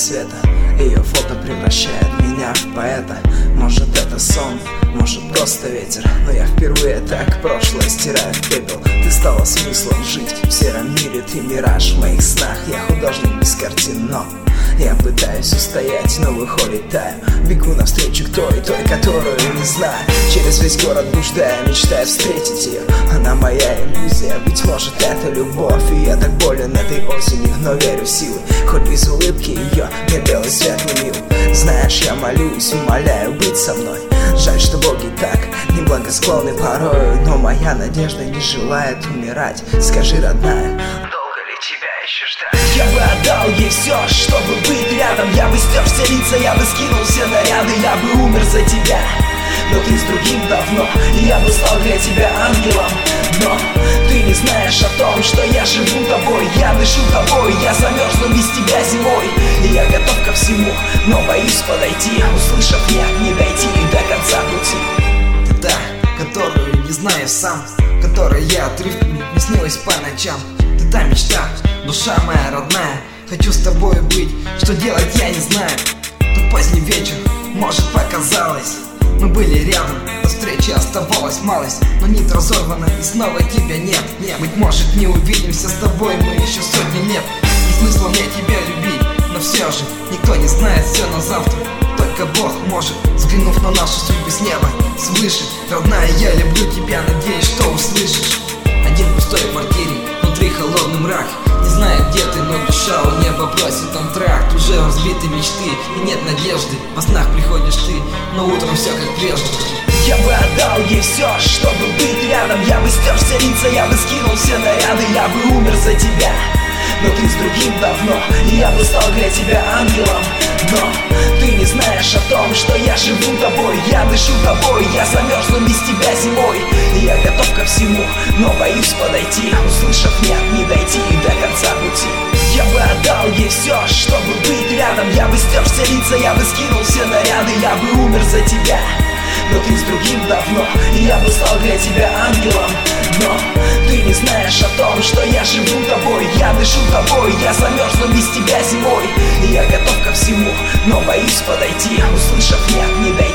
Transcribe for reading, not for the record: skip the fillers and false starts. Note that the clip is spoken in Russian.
света. Ее фото превращает меня в поэта. Может это сон, может просто ветер, но я впервые так прошлое стираю в пепел. Ты стала смыслом жить в сером мире, ты мираж в моих снах. Я художник без картин, но я пытаюсь устоять, но улетаю. Бегу навстречу к той, которую не знаю. Через весь город блуждая, мечтая встретить ее. Она моя иллюзия, быть может это любовь. И я так болен этой осенью, но верю в силы. Хоть без улыбки ее, мне белый свет не мил. Знаешь, я молюсь, умоляю быть со мной. Жаль, что боги так неблагосклонны порою, но моя надежда не желает умирать. Скажи, родная, долго ли тебя еще ждать? Я бы отдал ей все, чтобы быть рядом. Я бы стер все лица, я бы скинул все наряды. Я бы умер за тебя, но ты с другим давно. И я бы стал для тебя ангелом, но ты не знаешь о том, что я живу тобой. Я дышу тобой, я замерзну без тебя зимой. И я готов ко всему, но боюсь подойти. Услышав нет, не дойти до конца пути. Ты та, которую не знаю сам, которой я отрывками не снилась по ночам. Ты та мечта, душа моя родная. Хочу с тобой быть, что делать я не знаю. Тот поздний вечер, может показалось, мы были рядом, до встречи оставалась малость. Но нить разорвана и снова тебя нет. Быть может не увидимся с тобой мы еще сотни лет. И смысла мне тебя любить, но все же никто не знает все на завтра. Только Бог может, взглянув на нашу судьбу с неба, свыше. Родная, я люблю тебя, надеюсь, что услышишь. Один в пустой квартире, внутри холодный мрак. Не знаю, где ты, но душа у неба просит антракт. Уже разбиты мечты и нет надежды. Во снах приходишь ты, но утром все как прежде. Я бы отдал ей все, чтобы быть рядом. Я бы стер все лица, я бы скинул все наряды. Я бы умер за тебя, но ты с другим давно. И я бы стал для тебя ангелом, но ты не знаешь о том, что я живу тобой. Я дышу тобой, я замерзну без тебя зимой. И я готов ко всему, но боюсь подойти. Услышав нет, не дойти до конца пути. Я бы отдал ей все, чтобы быть рядом. Я бы стер все лица, я бы скинул все наряды. Я бы умер за тебя, но ты с другим давно. И я бы стал для тебя ангелом, но ты не знаешь о том, что я живу тобой. Я дышу тобой, я замерзну без тебя зимой. И я готов ко всему, но боюсь подойти. Услышав нет, не дойти